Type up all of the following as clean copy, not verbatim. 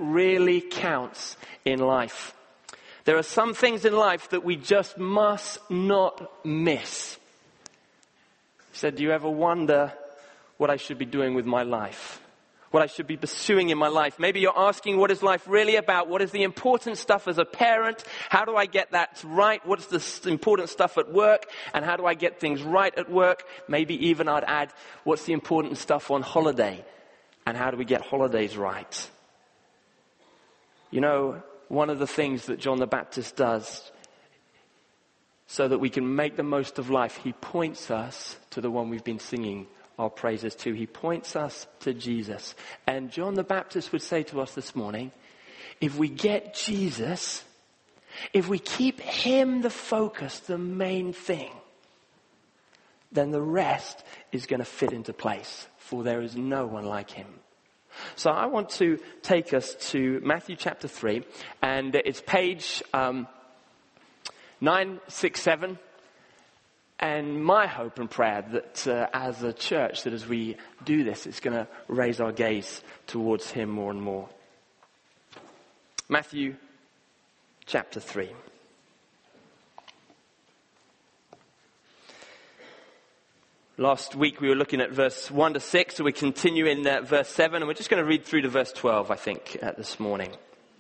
really counts in life. There are some things in life that we just must not miss. He said, do you ever wonder what I should be doing with my life? What I should be pursuing in my life? Maybe you're asking, what is life really about? What is the important stuff as a parent? How do I get that right? What's the important stuff at work? And how do I get things right at work? Maybe even I'd add, what's the important stuff on holiday? And how do we get holidays right? You know, one of the things that John the Baptist does so that we can make the most of life, he points us to the one we've been singing our praises to. He points us to Jesus. And John the Baptist would say to us this morning, if we get Jesus, if we keep him the focus, the main thing, then the rest is going to fit into place, for there is no one like him. So I want to take us to Matthew chapter 3, and it's page 967. And my hope and prayer that as a church, that as we do this, it's going to raise our gaze towards him more and more. Matthew chapter 3. Last week we were looking at verse 1 to 6, so we continue in verse 7, and we're just going to read through to verse 12, I think, this morning.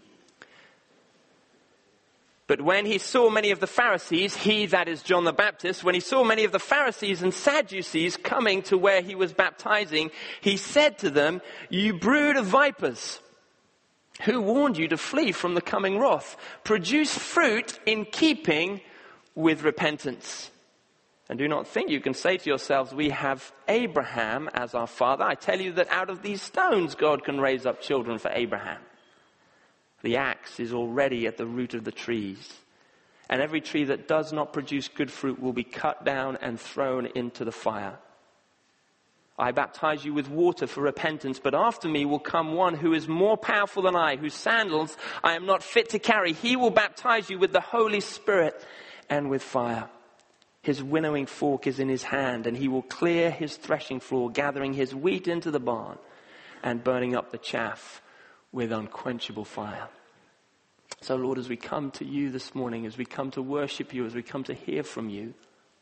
But when he saw many of the Pharisees, he, that is John the Baptist, when he saw many of the Pharisees and Sadducees coming to where he was baptizing, he said to them, you brood of vipers, who warned you to flee from the coming wrath? Produce fruit in keeping with repentance. And do not think you can say to yourselves, we have Abraham as our father. I tell you that out of these stones God can raise up children for Abraham. The axe is already at the root of the trees, and every tree that does not produce good fruit will be cut down and thrown into the fire. I baptize you with water for repentance, but after me will come one who is more powerful than I, whose sandals I am not fit to carry. He will baptize you with the Holy Spirit and with fire. His winnowing fork is in his hand, and he will clear his threshing floor, gathering his wheat into the barn and burning up the chaff with unquenchable fire. So Lord, as we come to you this morning, as we come to worship you, as we come to hear from you,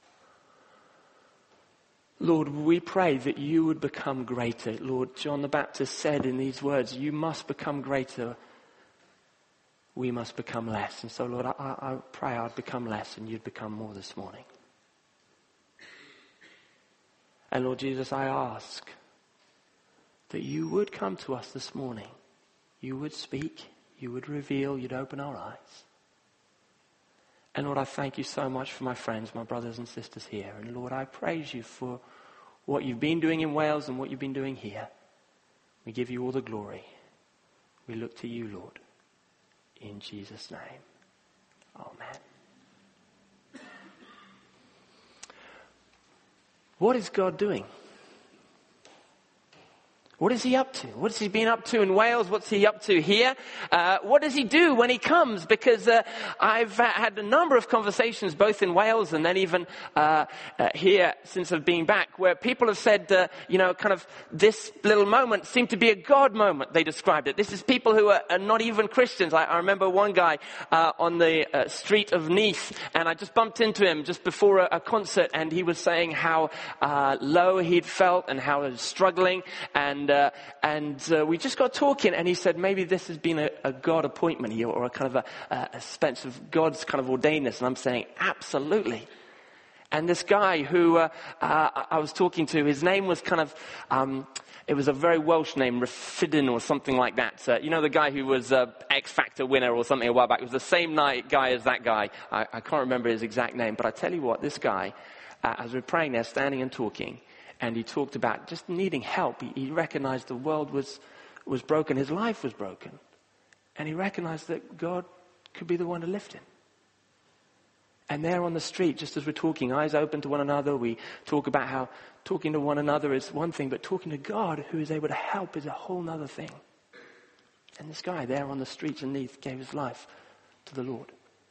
Lord, we pray that you would become greater. Lord, John the Baptist said in these words, you must become greater, we must become less. And so Lord, I pray I'd become less and you'd become more this morning. And Lord Jesus, I ask that you would come to us this morning. You would speak, you would reveal, you'd open our eyes. And Lord, I thank you so much for my friends, my brothers and sisters here. And Lord, I praise you for what you've been doing in Wales and what you've been doing here. We give you all the glory. We look to you, Lord. In Jesus' name. Amen. What is God doing? What is he up to? What has he been up to in Wales? What's he up to here? What does he do when he comes? Because I've had a number of conversations, both in Wales and then even here since I've been back, where people have said, kind of this little moment seemed to be a God moment, they described it. This is people who are not even Christians. I remember one guy on the street of Nice, and I just bumped into him just before a concert, and he was saying how low he'd felt and how he was struggling, and we just got talking, and he said maybe this has been a God appointment here, or a kind of a sense of God's kind of ordainedness. And I'm saying absolutely. And this guy who I was talking to, his name was kind of it was a very Welsh name, Rafidin or something like that. The guy who was X Factor winner or something a while back. It was the same guy as that guy. I can't remember his exact name, but I tell you what, this guy, as we're praying there, standing and talking. And he talked about just needing help. He recognized the world was broken. His life was broken. And he recognized that God could be the one to lift him. And there on the street, just as we're talking, eyes open to one another, we talk about how talking to one another is one thing, but talking to God who is able to help is a whole other thing. And this guy there on the streets in Leith gave his life to the Lord.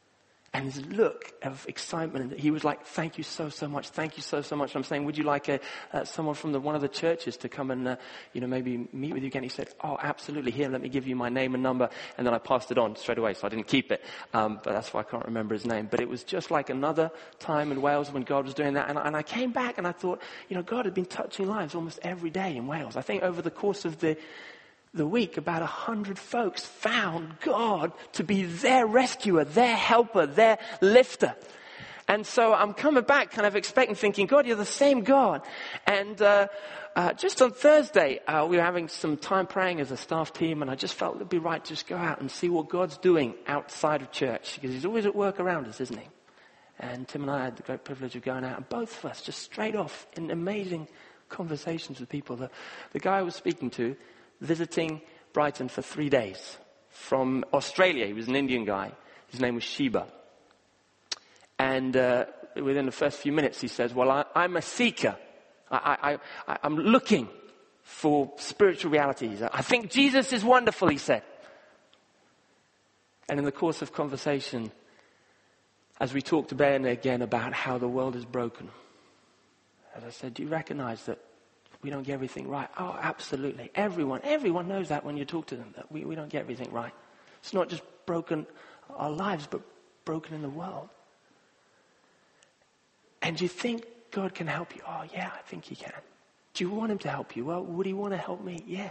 And his look of excitement, and he was like, thank you so much. Thank you so much. I'm saying, would you like someone from one of the churches to come and, maybe meet with you again? He said, oh, absolutely. Here, let me give you my name and number. And then I passed it on straight away, so I didn't keep it. But that's why I can't remember his name. But it was just like another time in Wales when God was doing that. And I came back and I thought, God had been touching lives almost every day in Wales. I think over the course of the week, about 100 folks found God to be their rescuer, their helper, their lifter. And so I'm coming back kind of expecting, thinking, God, you're the same God. And just on Thursday, we were having some time praying as a staff team, and I just felt it'd be right to just go out and see what God's doing outside of church, because he's always at work around us, isn't he? And Tim and I had the great privilege of going out, and both of us just straight off in amazing conversations with people. The guy I was speaking to, visiting Brighton for 3 days from Australia. He was an Indian guy. His name was Sheba. And within the first few minutes, he says, well, I'm a seeker. I'm looking for spiritual realities. I think Jesus is wonderful, he said. And in the course of conversation, as we talked again about how the world is broken, as I said, do you recognize that we don't get everything right? Oh, absolutely. Everyone knows that when you talk to them, that we don't get everything right. It's not just broken our lives, but broken in the world. And you think God can help you? Oh, yeah, I think he can. Do you want him to help you? Well, would he want to help me? Yes.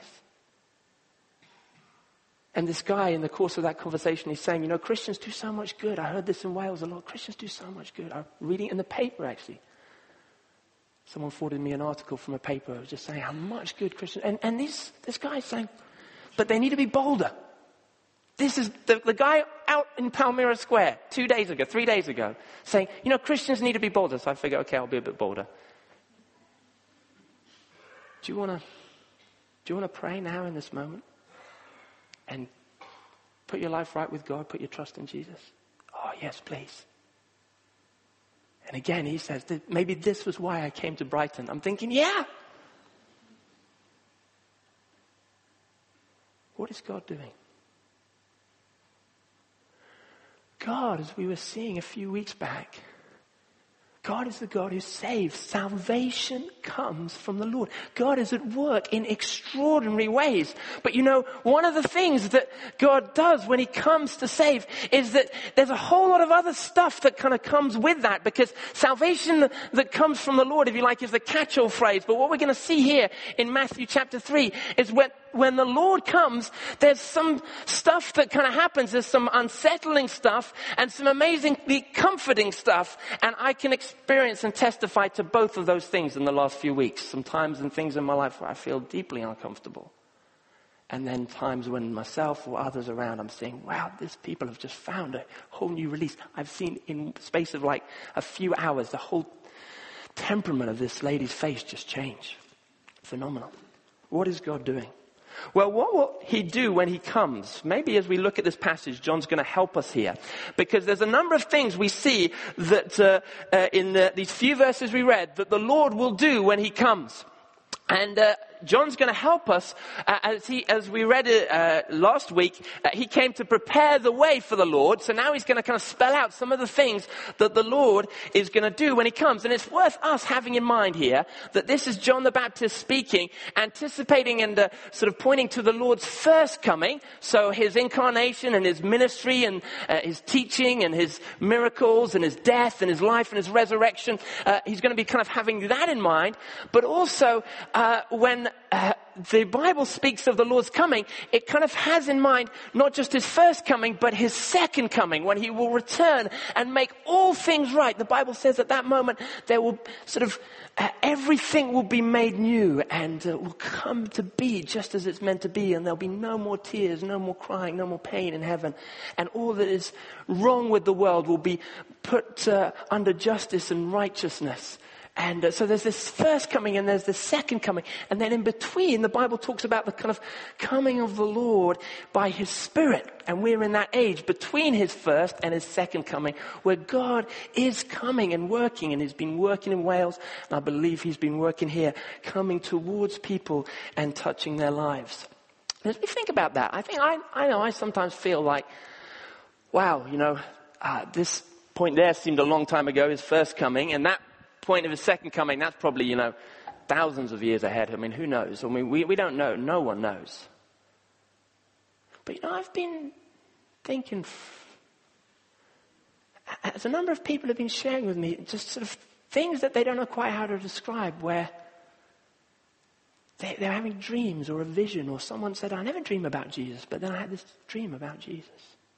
And this guy, in the course of that conversation, he's saying, Christians do so much good. I heard this in Wales a lot. Christians do so much good. I'm reading it in the paper, actually. Someone forwarded me an article from a paper. It was just saying how much good Christians... And this guy's saying, but they need to be bolder. This is the guy out in Palmyra Square 3 days ago, saying, Christians need to be bolder. So I figure, okay, I'll be a bit bolder. Do you want to pray now in this moment? And put your life right with God, put your trust in Jesus? Oh, yes, please. And again, he says, maybe this was why I came to Brighton. I'm thinking, yeah. What is God doing? God, as we were seeing a few weeks back, God is the God who saves. Salvation comes from the Lord. God is at work in extraordinary ways. But one of the things that God does when he comes to save is that there's a whole lot of other stuff that kind of comes with that, because salvation that comes from the Lord, if you like, is the catch-all phrase. But what we're going to see here in Matthew chapter 3 is when the Lord comes, there's some stuff that kind of happens. There's some unsettling stuff and some amazingly comforting stuff. And I can experience and testify to both of those things in the last few weeks. Sometimes in things in my life where I feel deeply uncomfortable. And then times when myself or others around, I'm saying, wow, these people have just found a whole new release. I've seen in the space of like a few hours, the whole temperament of this lady's face just change. Phenomenal. What is God doing? Well, what will he do when he comes? Maybe as we look at this passage, John's going to help us here. Because there's a number of things we see that in these few verses we read that the Lord will do when he comes. And John's going to help us as we read it last week. He came to prepare the way for the Lord. So now he's going to kind of spell out some of the things that the Lord is going to do when he comes. And it's worth us having in mind here that this is John the Baptist speaking, anticipating and sort of pointing to the Lord's first coming. So his incarnation and his ministry and his teaching and his miracles and his death and his life and his resurrection. He's going to be kind of having that in mind. But also when the Bible speaks of the Lord's coming, it kind of has in mind not just his first coming, but his second coming, when he will return and make all things right. The Bible says at that moment there will sort of everything will be made new and will come to be just as it's meant to be, and there'll be no more tears, no more crying, no more pain in heaven, and all that is wrong with the world will be put under justice and righteousness. And so there's this first coming and there's this second coming. And then in between, the Bible talks about the kind of coming of the Lord by his Spirit. And we're in that age between his first and his second coming, where God is coming and working. And he's been working in Wales, and I believe he's been working here, coming towards people and touching their lives. And as we think about that, I think I know I sometimes feel like, wow, this point there seemed a long time ago, his first coming, and that point of his second coming, that's probably, thousands of years ahead. I mean, who knows? I mean, we don't know. No one knows. But, I've been thinking, as a number of people have been sharing with me, just sort of things that they don't know quite how to describe, where they're having dreams or a vision, or someone said, I never dream about Jesus, but then I had this dream about Jesus.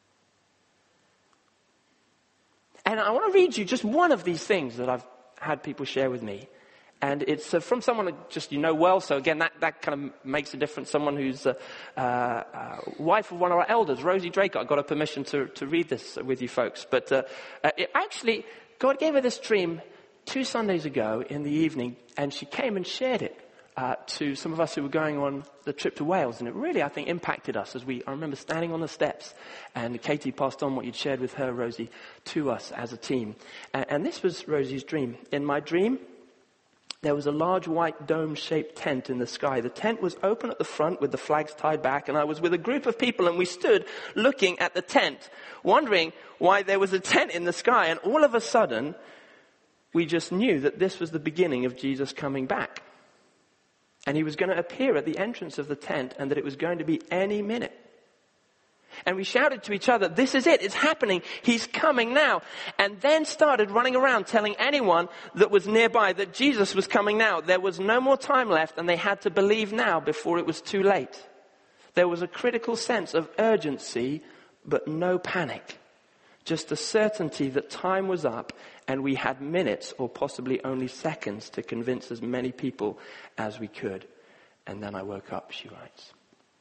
And I want to read you just one of these things that I've had people share with me. And it's from someone that just well. So again, that kind of makes a difference. Someone who's wife of one of our elders, Rosie Draker. I got her permission to read this with you folks. But actually, God gave her this dream 2 Sundays ago in the evening. And she came and shared it to some of us who were going on the trip to Wales. And it really, I think, impacted us I remember standing on the steps. And Katie passed on what you'd shared with her, Rosie, to us as a team. And this was Rosie's dream. In my dream, there was a large white dome-shaped tent in the sky. The tent was open at the front with the flags tied back, and I was with a group of people, and we stood looking at the tent, wondering why there was a tent in the sky. And all of a sudden, we just knew that this was the beginning of Jesus coming back. And he was going to appear at the entrance of the tent, and that it was going to be any minute. And we shouted to each other, this is it, it's happening, he's coming now. And then started running around telling anyone that was nearby that Jesus was coming now. There was no more time left, and they had to believe now before it was too late. There was a critical sense of urgency, but no panic. Just a certainty that time was up, and we had minutes or possibly only seconds to convince as many people as we could. And then I woke up, she writes.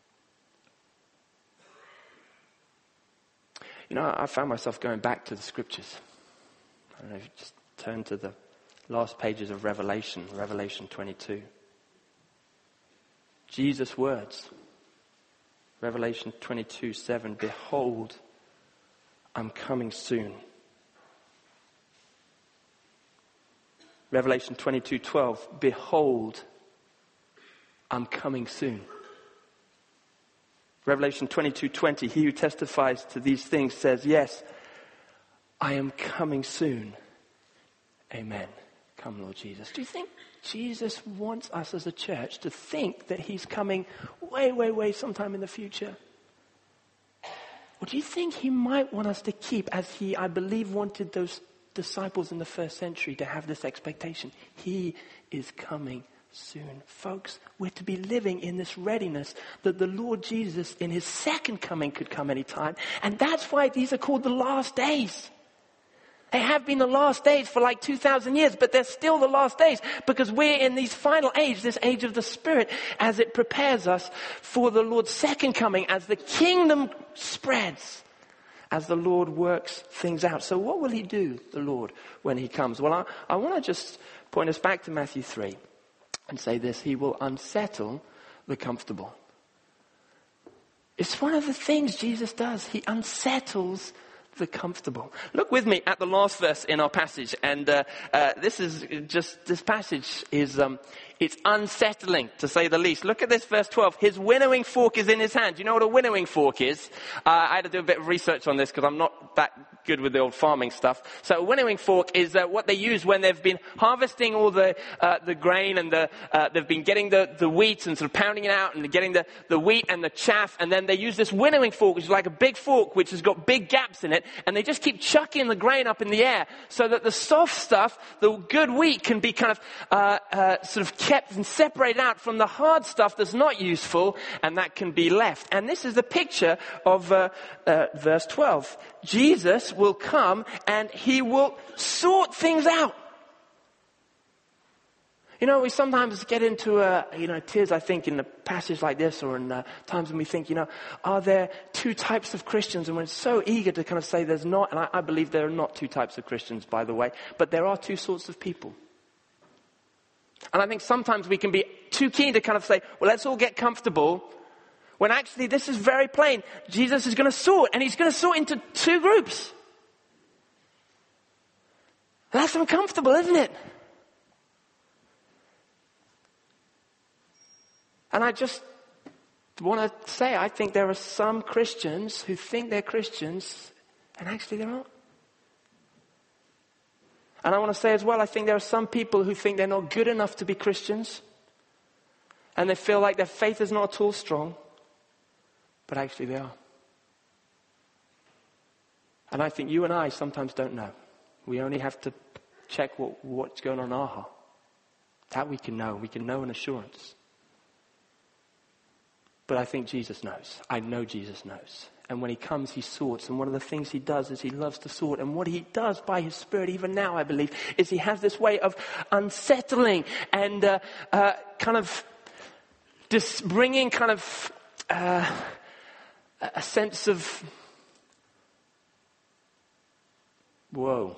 I found myself going back to the scriptures. I don't know if you just turn to the last pages of Revelation 22. Jesus' words. Revelation 22:7. Behold, I'm coming soon. Revelation 22:12. Behold, I'm coming soon. Revelation 22:20, he who testifies to these things says, yes, I am coming soon. Amen. Come, Lord Jesus. Do you think Jesus wants us as a church to think that he's coming way, way, way sometime in the future? Or do you think he might want us to keep, as he, I believe, wanted those disciples in the first century to have this expectation? He is coming soon. Folks, we're to be living in this readiness that the Lord Jesus in his second coming could come anytime. And that's why these are called the last days. They have been the last days for like 2,000 years, but they're still the last days because we're in these final age, this age of the Spirit, as it prepares us for the Lord's second coming, as the kingdom spreads, as the Lord works things out. So what will he do, the Lord, when he comes? Well, I want to just point us back to Matthew 3. And say this, he will unsettle the comfortable. It's one of the things Jesus does. He unsettles the comfortable. Look with me at the last verse in our passage. And this passage is, it's unsettling, to say the least. Look at this, verse 12. His winnowing fork is in his hand. Do you know what a winnowing fork is? I had to do a bit of research on this because I'm not that good with the old farming stuff. So a winnowing fork is what they use when they've been harvesting all the grain and they've been getting the wheat and sort of pounding it out and getting the wheat and the chaff. And then they use this winnowing fork, which is like a big fork, which has got big gaps in it. And they just keep chucking the grain up in the air so that the soft stuff, the good wheat, can be kind of sort of kept and separated out from the hard stuff that's not useful, and that can be left. And this is the picture of verse 12. Jesus will come and he will sort things out. We sometimes get into tears, I think, in a passage like this, or in times when we think, are there two types of Christians? And we're so eager to kind of say there's not, and I believe there are not two types of Christians, by the way, but there are two sorts of people. And I think sometimes we can be too keen to kind of say, well, let's all get comfortable, when actually this is very plain. Jesus is going to sort, and he's going to sort into two groups. That's uncomfortable, isn't it? And I just want to say, I think there are some Christians who think they're Christians, and actually they're not. And I want to say as well, I think there are some people who think they're not good enough to be Christians. And they feel like their faith is not at all strong. But actually they are. And I think you and I sometimes don't know. We only have to check what's going on in our heart. That we can know. We can know in assurance. But I think Jesus knows. I know Jesus knows. And when he comes, he sorts. And one of the things he does is he loves to sort. And what he does by his Spirit, even now, I believe, is he has this way of unsettling and kind of just bringing kind of a sense of, whoa,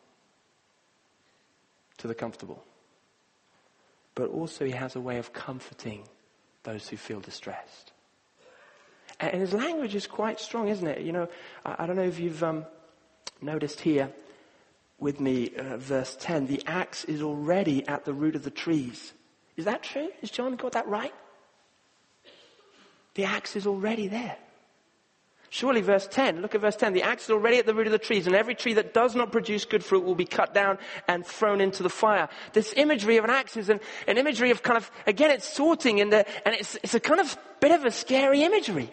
to the comfortable. But also he has a way of comforting those who feel distressed. And his language is quite strong, isn't it? You know, I don't know if you've noticed here with me, verse 10, the axe is already at the root of the trees. Is that true? Has John got that right? The axe is already there. Surely verse 10, look at verse 10. The axe is already at the root of the trees, and every tree that does not produce good fruit will be cut down and thrown into the fire. This imagery of an axe is an imagery of kind of, again, it's sorting and it's a kind of bit of a scary imagery.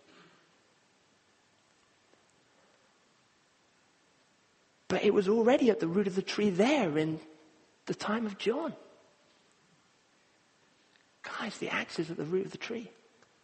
But it was already at the root of the tree there in the time of John. Guys, the axe is at the root of the tree.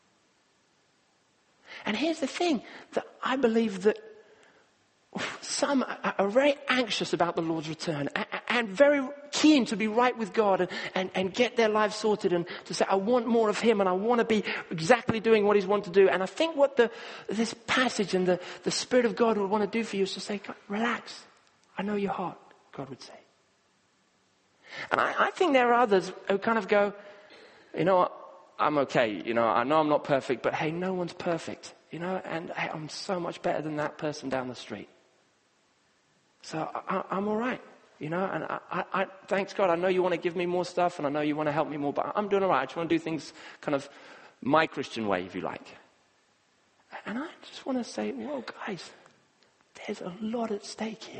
And here's the thing, that I believe that some are very anxious about the Lord's return and very keen to be right with God and get their lives sorted and to say, I want more of him and I want to be exactly doing what he's wanted to do. And I think what this passage and the Spirit of God would want to do for you is to say, relax. I know your heart, God would say. And I think there are others who kind of go, you know what, I'm okay. You know, I know I'm not perfect, but hey, no one's perfect. You know, and hey, I'm so much better than that person down the street. So I'm all right. You know, and I thanks God, I know you want to give me more stuff and I know you want to help me more, but I'm doing all right. I just want to do things kind of my Christian way, if you like. And I just want to say, whoa, guys, there's a lot at stake here.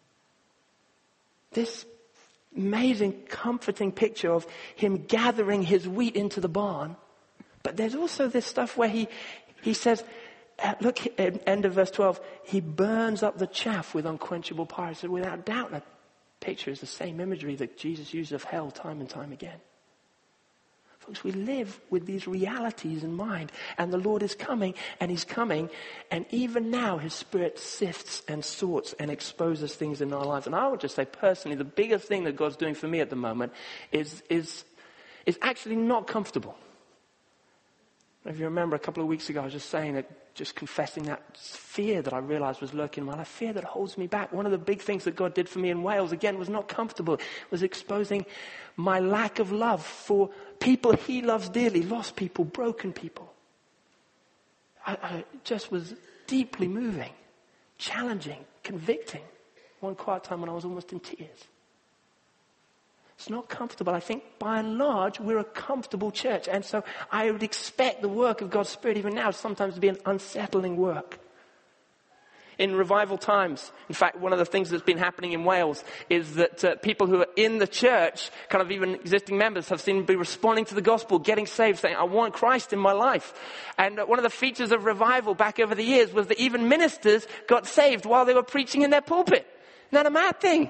This amazing, comforting picture of him gathering his wheat into the barn. But there's also this stuff where he says, look, at end of verse 12, he burns up the chaff with unquenchable fire. So without doubt, that picture is the same imagery that Jesus used of hell time and time again. Folks, we live with these realities in mind, and the Lord is coming, and he's coming, and even now his Spirit sifts and sorts and exposes things in our lives. And I would just say personally, the biggest thing that God's doing for me at the moment is actually not comfortable. If you remember a couple of weeks ago, I was just saying that, just confessing that fear that I realized was lurking in my life, fear that holds me back. One of the big things that God did for me in Wales, again, was not comfortable. It was exposing my lack of love for people he loves dearly, lost people, broken people. I just was deeply moving, challenging, convicting. One quiet time when I was almost in tears. It's not comfortable. I think by and large, we're a comfortable church. And so I would expect the work of God's Spirit even now sometimes to be an unsettling work. In revival times, in fact, one of the things that's been happening in Wales is that people who are in the church, kind of even existing members, have seemed to be responding to the gospel, getting saved, saying, I want Christ in my life. And one of the features of revival back over the years was that even ministers got saved while they were preaching in their pulpit. Isn't that a mad thing?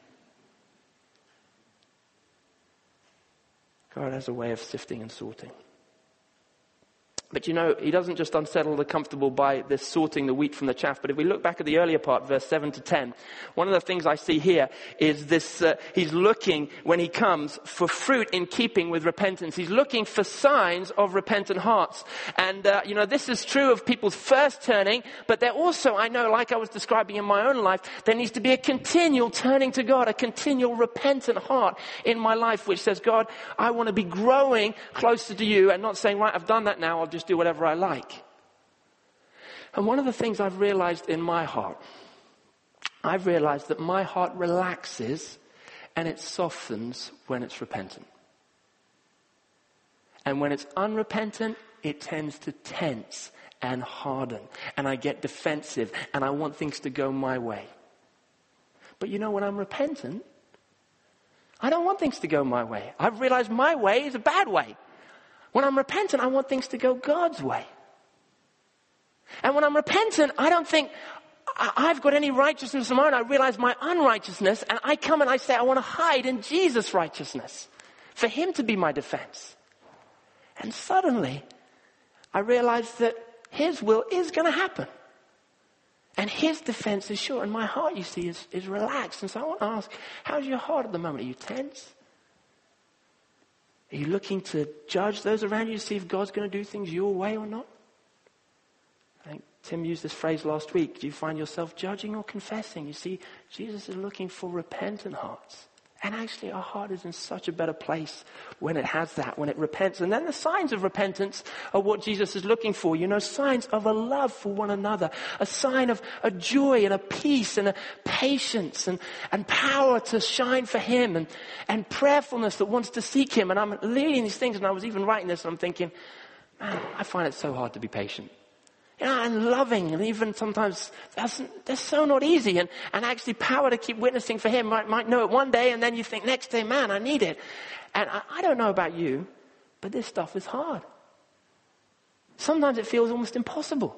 God has a way of sifting and sorting. But you know, he doesn't just unsettle the comfortable by this sorting the wheat from the chaff. But if we look back at the earlier part, verse 7 to 10, one of the things I see here is this, he's looking, when he comes, for fruit in keeping with repentance. He's looking for signs of repentant hearts. And, you know, this is true of people's first turning, but there also, I know, like I was describing in my own life, there needs to be a continual turning to God, a continual repentant heart in my life, which says, God, I want to be growing closer to you and not saying, right, I've done that now, I'll just do whatever I like. And one of the things I've realized in my heart, I've realized that my heart relaxes and it softens when it's repentant. And when it's unrepentant, it tends to tense and harden. And I get defensive and I want things to go my way. But when I'm repentant, I don't want things to go my way. I've realized my way is a bad way. When I'm repentant, I want things to go God's way. And when I'm repentant, I don't think I've got any righteousness of my own. I realize my unrighteousness, and I come and I say, I want to hide in Jesus' righteousness for him to be my defense. And suddenly, I realize that his will is going to happen. And his defense is sure. And my heart, you see, is relaxed. And so I want to ask, how's your heart at the moment? Are you tense? Are you looking to judge those around you to see if God's going to do things your way or not? I think Tim used this phrase last week. Do you find yourself judging or confessing? You see, Jesus is looking for repentant hearts. And actually our heart is in such a better place when it has that, when it repents. And then the signs of repentance are what Jesus is looking for. Signs of a love for one another. A sign of a joy and a peace and a patience and power to shine for him and prayerfulness that wants to seek him. And I'm reading these things, and I was even writing this, and I'm thinking, man, I find it so hard to be patient. And loving, and even sometimes that's so not easy. And actually power to keep witnessing for him. Might know it one day, and then you think next day, man, I need it. And I don't know about you, but this stuff is hard. Sometimes it feels almost impossible.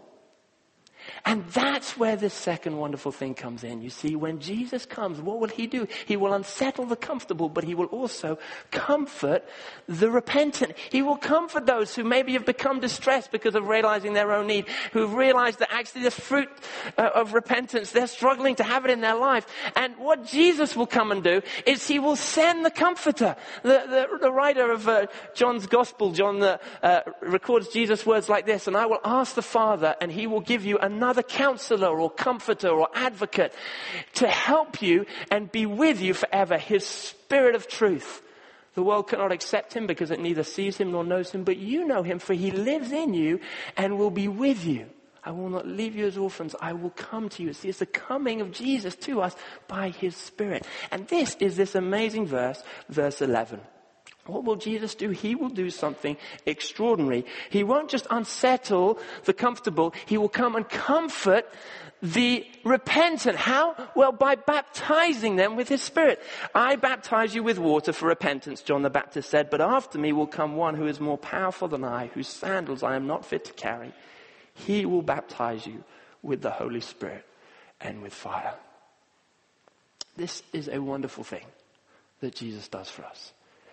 And that's where this second wonderful thing comes in. You see, when Jesus comes, what will he do? He will unsettle the comfortable, but he will also comfort the repentant. He will comfort those who maybe have become distressed because of realizing their own need, who've realized that actually the fruit of repentance, they're struggling to have it in their life. And what Jesus will come and do is he will send the comforter. The writer of John's Gospel, John records Jesus' words like this, and I will ask the Father, and he will give you another counselor or comforter or advocate to help you and be with you forever. His Spirit of truth. The world cannot accept him because it neither sees him nor knows him, but you know him, for he lives in you and will be with you. I will not leave you as orphans. I will come to you. See, it's the coming of Jesus to us by his Spirit. And this is this amazing verse 11. What will Jesus do? He will do something extraordinary. He won't just unsettle the comfortable. He will come and comfort the repentant. How? Well, by baptizing them with his Spirit. I baptize you with water for repentance, John the Baptist said, but after me will come one who is more powerful than I, whose sandals I am not fit to carry. He will baptize you with the Holy Spirit and with fire. This is a wonderful thing that Jesus does for us.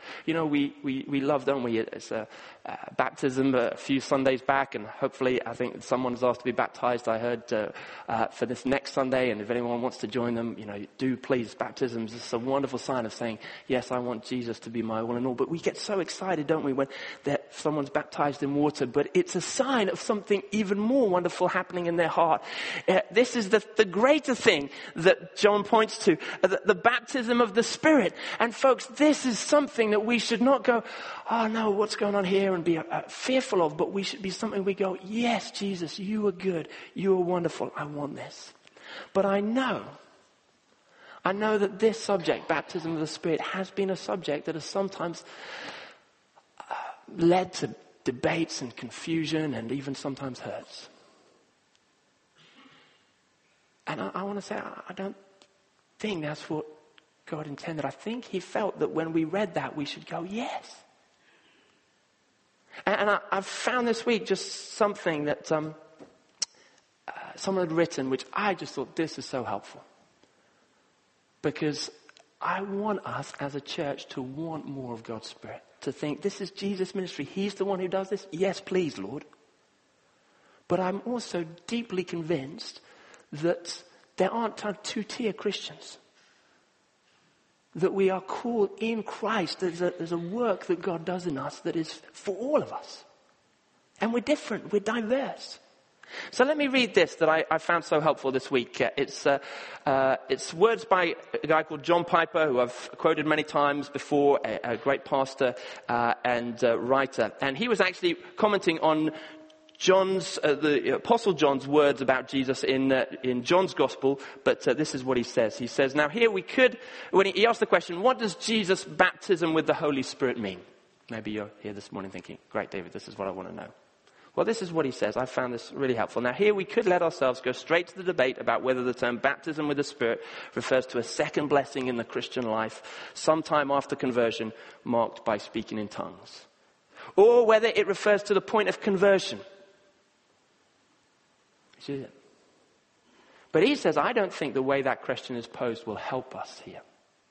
We love, don't we? It's a baptism a few Sundays back, and hopefully I think someone is asked to be baptized. I heard for this next Sunday, and if anyone wants to join them, do please. Baptisms is a wonderful sign of saying, yes, I want Jesus to be my all in all. But we get so excited, don't we, when someone's baptized in water, but it's a sign of something even more wonderful happening in their heart. This is the greater thing that John points to, the baptism of the Spirit. And folks, this is something that we should not go, oh no, what's going on here, and be fearful of, but we should be something we go, yes, Jesus, you are good, you are wonderful, I want this. But I know that this subject, baptism of the Spirit, has been a subject that has sometimes led to debates and confusion and even sometimes hurts. And I want to say, I don't think that's what God intended. I think he felt that when we read that, we should go, yes. And I've found this week just something that someone had written, which I just thought, this is so helpful. Because I want us as a church to want more of God's Spirit. To think, this is Jesus' ministry. He's the one who does this. Yes, please, Lord. But I'm also deeply convinced that there aren't two-tier Christians. That we are called in Christ. There's a work that God does in us that is for all of us. And we're different. We're diverse. So let me read this that I found so helpful this week. It's words by a guy called John Piper, who I've quoted many times before, a great pastor and writer. And he was actually commenting on the Apostle John's words about Jesus in John's Gospel, but this is what he says. He says, now here we could, when he asked the question, what does Jesus' baptism with the Holy Spirit mean? Maybe you're here this morning thinking, great, David, this is what I want to know. Well, this is what he says. I found this really helpful. Now, here we could let ourselves go straight to the debate about whether the term baptism with the Spirit refers to a second blessing in the Christian life, sometime after conversion, marked by speaking in tongues, or whether it refers to the point of conversion. You see it? But he says, I don't think the way that question is posed will help us here.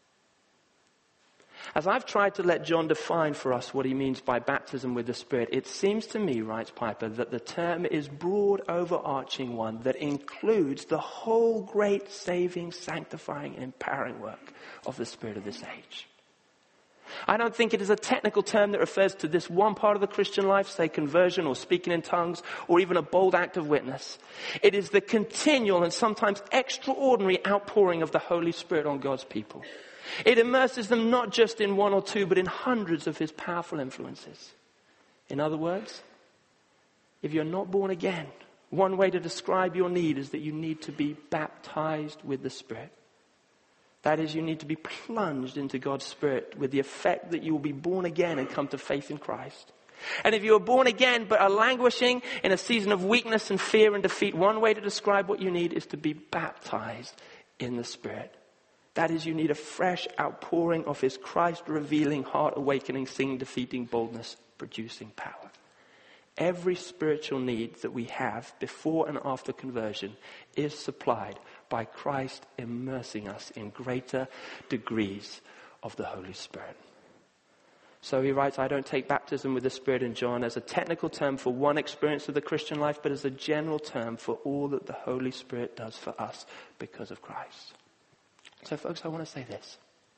As I've tried to let John define for us what he means by baptism with the Spirit, it seems to me, writes Piper, that the term is broad, overarching one that includes the whole great saving, sanctifying, and empowering work of the Spirit of this age. I don't think it is a technical term that refers to this one part of the Christian life, say conversion or speaking in tongues or even a bold act of witness. It is the continual and sometimes extraordinary outpouring of the Holy Spirit on God's people. It immerses them not just in one or two, but in hundreds of his powerful influences. In other words, if you're not born again, one way to describe your need is that you need to be baptized with the Spirit. That is, you need to be plunged into God's Spirit with the effect that you will be born again and come to faith in Christ. And if you are born again but are languishing in a season of weakness and fear and defeat, one way to describe what you need is to be baptized in the Spirit. That is, you need a fresh outpouring of his Christ-revealing, heart-awakening, sin-defeating, boldness-producing power. Every spiritual need that we have before and after conversion is supplied by Christ immersing us in greater degrees of the Holy Spirit. So he writes, I don't take baptism with the Spirit in John as a technical term for one experience of the Christian life, but as a general term for all that the Holy Spirit does for us because of Christ. So folks, I want to say this.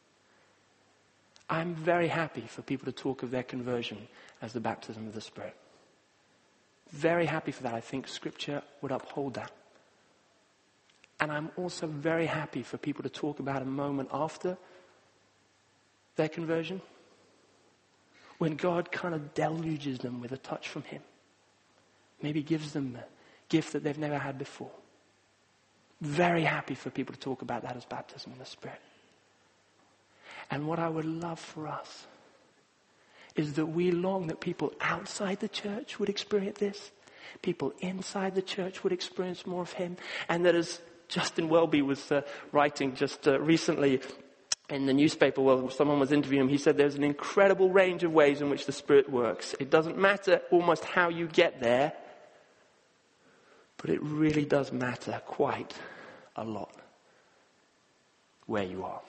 I'm very happy for people to talk of their conversion as the baptism of the Spirit. Very happy for that. I think Scripture would uphold that. And I'm also very happy for people to talk about a moment after their conversion, when God kind of deluges them with a touch from him. Maybe gives them a gift that they've never had before. Very happy for people to talk about that as baptism in the Spirit. And what I would love for us is that we long that people outside the church would experience this. People inside the church would experience more of him. And that, as Justin Welby was writing just recently in the newspaper, while someone was interviewing him, he said there's an incredible range of ways in which the Spirit works. It doesn't matter almost how you get there, but it really does matter quite a lot where you are.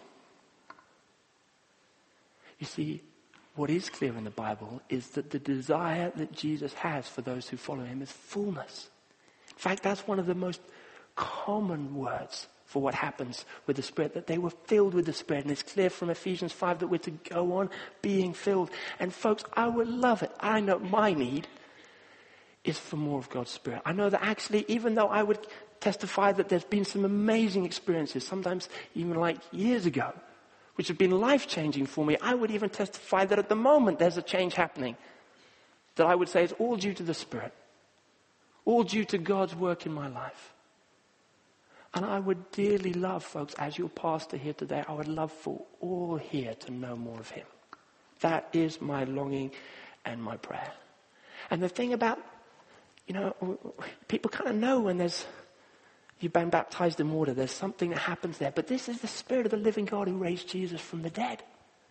You see, what is clear in the Bible is that the desire that Jesus has for those who follow him is fullness. In fact, that's one of the most common words for what happens with the Spirit, that they were filled with the Spirit. And it's clear from Ephesians 5 that we're to go on being filled. And folks, I would love it. I know my need is for more of God's Spirit. I know that actually, even though I would testify that there's been some amazing experiences, sometimes even like years ago, which have been life-changing for me, I would even testify that at the moment there's a change happening that I would say is all due to the Spirit, all due to God's work in my life. And I would dearly love, folks, as your pastor here today, I would love for all here to know more of him. That is my longing and my prayer. And the thing about, people kind of know when you've been baptized in water, there's something that happens there. But this is the Spirit of the living God who raised Jesus from the dead.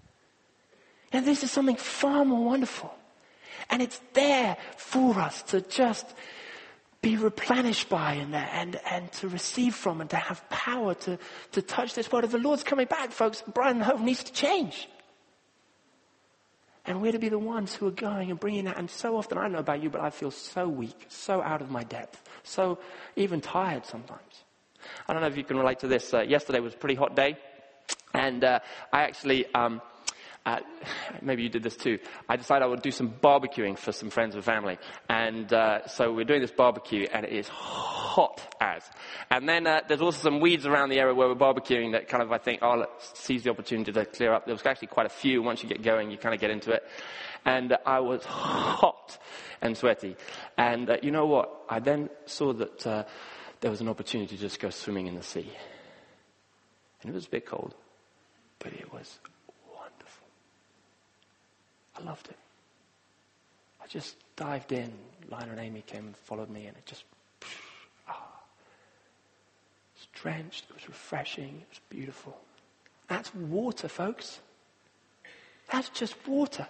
And this is something far more wonderful. And it's there for us to just be replenished by and to receive from and to have power to touch this world. If the Lord's coming back, folks, Brighton Hove needs to change. And we're to be the ones who are going and bringing that. And so often, I don't know about you, but I feel so weak, so out of my depth, so even tired sometimes. I don't know if you can relate to this. Yesterday was a pretty hot day. And I actually, maybe you did this too, I decided I would do some barbecuing for some friends and family. And so we're doing this barbecue, and it is hot as. And then there's also some weeds around the area where we're barbecuing that kind of, I think, let's seize the opportunity to clear up. There was actually quite a few. Once you get going, you kind of get into it. And I was hot and sweaty. And you know what? I then saw that there was an opportunity to just go swimming in the sea. And it was a bit cold, but it was wonderful. I loved it. I just dived in. Lina and Amy came and followed me, and it just, it was drenched, it was refreshing, it was beautiful. That's water, folks. That's just water.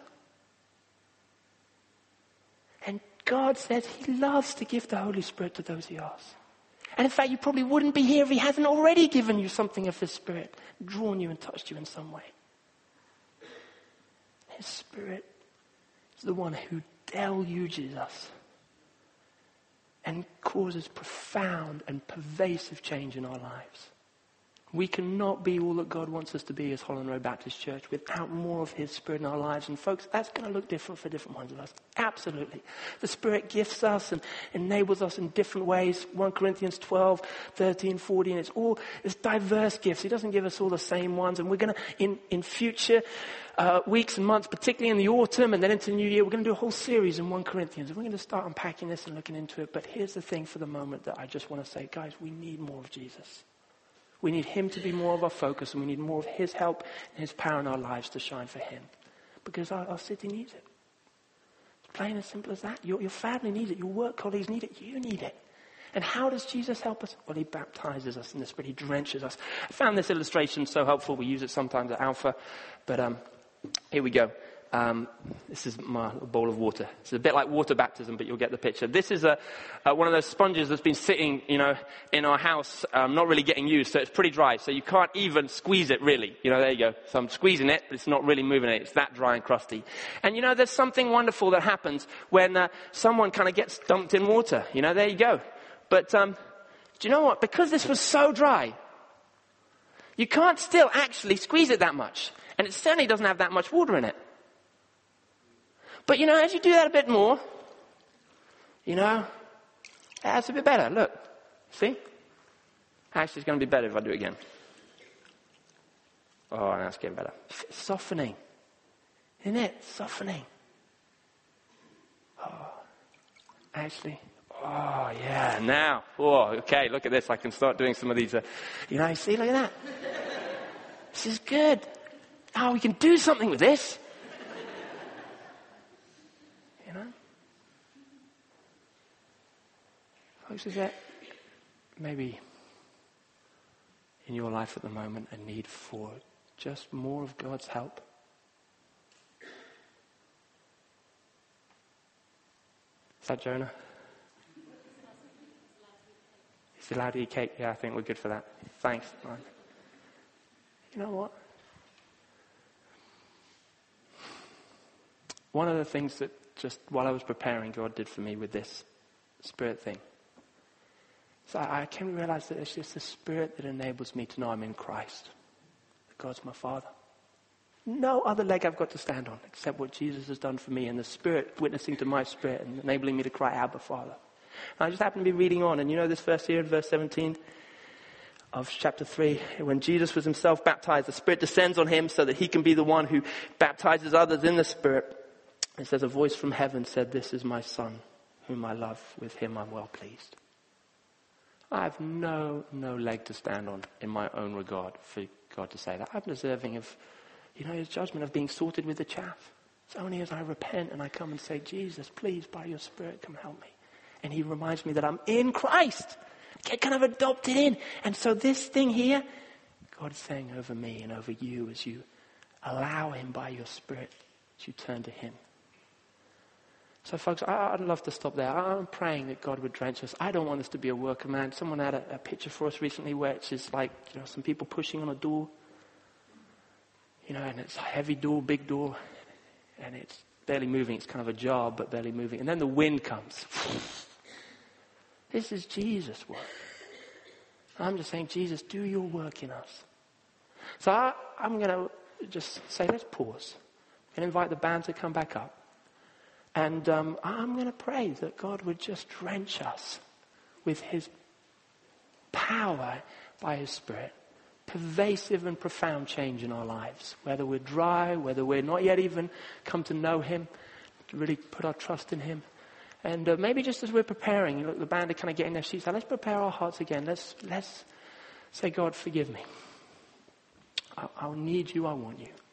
And God says he loves to give the Holy Spirit to those he asks. And in fact, you probably wouldn't be here if he hasn't already given you something of his Spirit, drawn you and touched you in some way. His Spirit is the one who deluges us and causes profound and pervasive change in our lives. We cannot be all that God wants us to be as Holland Road Baptist Church without more of his Spirit in our lives. And folks, that's going to look different for different ones of us. Absolutely. The Spirit gifts us and enables us in different ways. 1 Corinthians 12, 13, 14. It's diverse gifts. He doesn't give us all the same ones. And we're going to, in future weeks and months, particularly in the autumn and then into the new year, we're going to do a whole series in 1 Corinthians. And we're going to start unpacking this and looking into it. But here's the thing for the moment that I just want to say, guys, we need more of Jesus. We need him to be more of our focus, and we need more of his help and his power in our lives to shine for him. Because our city needs it. It's plain and simple as that. Your family needs it. Your work colleagues need it. You need it. And how does Jesus help us? Well, he baptizes us in the Spirit. He drenches us. I found this illustration so helpful. We use it sometimes at Alpha. But here we go. This is my bowl of water. It's a bit like water baptism, but you'll get the picture. This is one of those sponges that's been sitting, in our house, not really getting used, so it's pretty dry. So you can't even squeeze it, really. There you go. So I'm squeezing it, but it's not really moving it. It's that dry and crusty. And there's something wonderful that happens when someone kind of gets dumped in water. There you go. But do you know what? Because this was so dry, you can't still actually squeeze it that much. And it certainly doesn't have that much water in it. But, as you do that a bit more, that's a bit better. Look, see? Actually, it's going to be better if I do it again. Oh, that's getting better. It's softening. Isn't it? Softening. Oh, actually. Oh, yeah, now. Oh, okay, look at this. I can start doing some of these. See, look at that. This is good. Oh, we can do something with this. Folks, is that maybe in your life at the moment a need for just more of God's help? Is that Jonah? Is he allowed to eat cake? Yeah, I think we're good for that. Thanks, man. You know what? One of the things that just while I was preparing, God did for me with this Spirit thing. So I came to realize that it's just the Spirit that enables me to know I'm in Christ. That God's my Father. No other leg I've got to stand on except what Jesus has done for me, and the Spirit witnessing to my spirit and enabling me to cry, Abba, Father. And I just happen to be reading on, and this verse here in verse 17 of chapter 3, when Jesus was himself baptized, the Spirit descends on him so that he can be the one who baptizes others in the Spirit. It says, a voice from heaven said, "This is my Son, whom I love. With him I'm well pleased." I have no leg to stand on in my own regard for God to say that. I'm deserving of, his judgment, of being sorted with the chaff. It's only as I repent and I come and say, Jesus, please, by your Spirit, come help me. And he reminds me that I'm in Christ. Get kind of adopted in. And so this thing here, God is saying over me and over you as you allow him by your Spirit, as you turn to him. So folks, I'd love to stop there. I'm praying that God would drench us. I don't want this to be a work of man. Someone had a picture for us recently where it's just like, some people pushing on a door. And it's a heavy door, big door. And it's barely moving. It's kind of a jar, but barely moving. And then the wind comes. This is Jesus' work. I'm just saying, Jesus, do your work in us. So I'm going to just say, let's pause. I'm going to invite the band to come back up. And I'm going to pray that God would just drench us with his power by his Spirit. Pervasive and profound change in our lives. Whether we're dry, whether we're not yet even come to know him, to really put our trust in him. And maybe just as we're preparing, the band are kind of getting their seats. Let's prepare our hearts again. Let's say, God, forgive me. I'll need you. I want you.